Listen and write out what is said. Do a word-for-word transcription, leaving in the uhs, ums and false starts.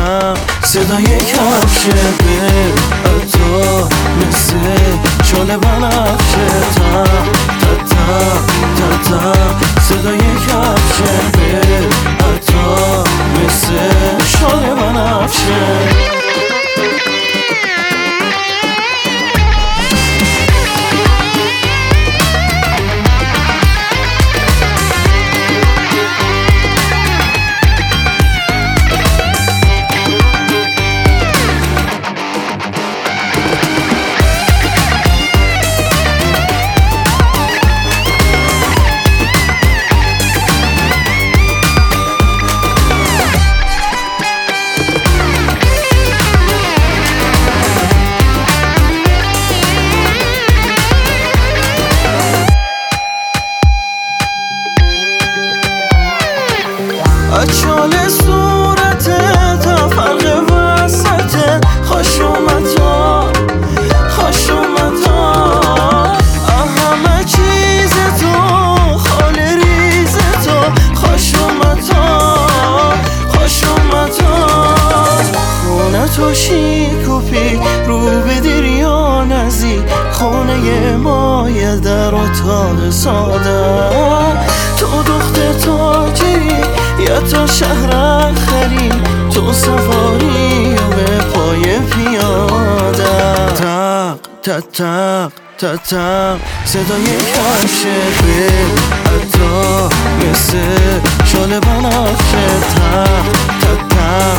تق صدای کفشه به تو مثل شل بنفشه تق تق تق تق تق صدای کفشه به تو مثل شل بنفشه. اچال صورته تا فرق وسطه خوش اومدا خوش اومدا همه چیز تو خال ریز تو خوش اومدا خوش اومدا خونه تو شیک و پی رو به دریا نزی خونه ما یه در اتاق ساده تو دختر تاجری یا تو شهر خری تو سواری و به پای پیاده تق تق تق تق تق صدای کفشه به تو مثل شل بنفشه تق تق تق